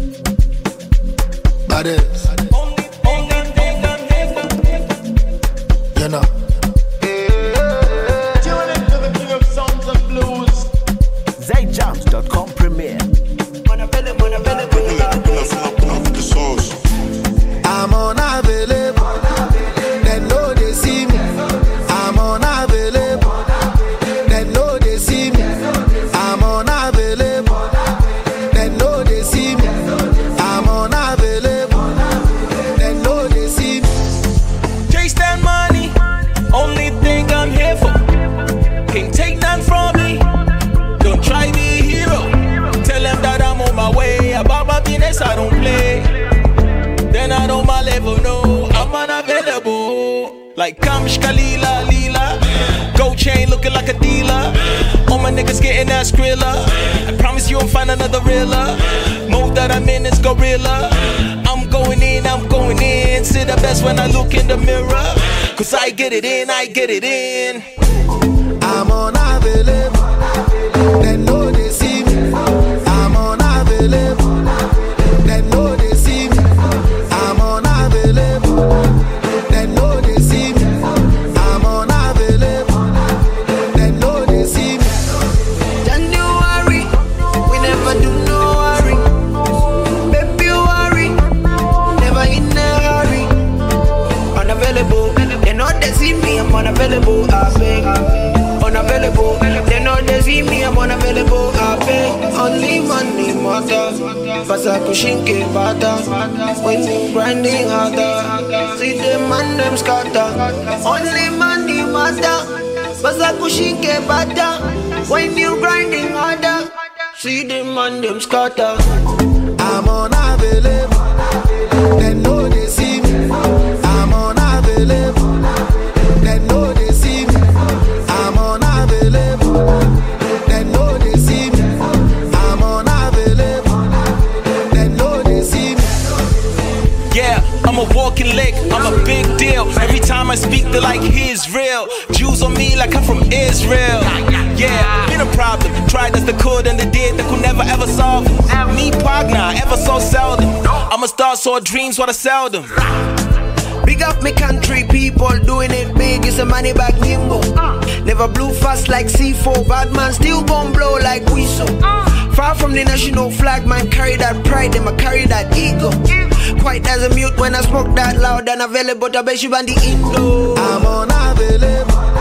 Badass. You know. ZayJams.com premiere. I'm unavailable. They know they see me. I'm unavailable. They know they see me. I'm unavailable. They know they see me. I'm unavailable. They know they see me. Chase that money, only thing I'm here for. Can't take none from me. Don't try be a hero. Tell them that I'm on my way. About my business, I don't play. Then I know my level, no, I'm unavailable. Like Kamish Kalila, Lila. Gold chain looking like a dealer. All my niggas getting that Skrilla. I promise you won't find another realer. Mode that I'm in is gorilla. I'm going in. See the best when I look in the mirror. Cause I get it in. I'm unavailable. They know they see me. I'm unavailable. They know they see me. I'm unavailable. They know they see me. I'm unavailable. They know they see me. January, we never do no worry. February, never in a hurry. Unavailable, they know they see me. I'm unavailable. I beg. Unavailable, they know they see me. I'm unavailable. I beg. Only money matter. Pasa kushinke bata. When you grinding harder, see them man them scatter. Only money matter. Pasa kushinke bata. When you grinding harder, see them man them scatter. I'm unavailable. They know they see me. I'm unavailable. They know they see me. I'm unavailable. They know they see me. I'm unavailable. They know they see me. Yeah, I'm a walking lick, I'm a big deal. Every time I speak, they're like, he's real. Jews on me like I'm from Israel. Yeah, been a problem. Tried as they could and they did, they could never ever solve it. Me, partner, ever so seldom. I'm a star, so dreams what I seldom. Big up me country people, doing it big, it's a money bag nimbo. Never blew fast like C4, bad man still gon' blow like whistle. Far from the national flag, man carry that pride, them I carry that ego. Quite as a mute when I smoke that loud and available, I bet you on the Indo. I'm unavailable.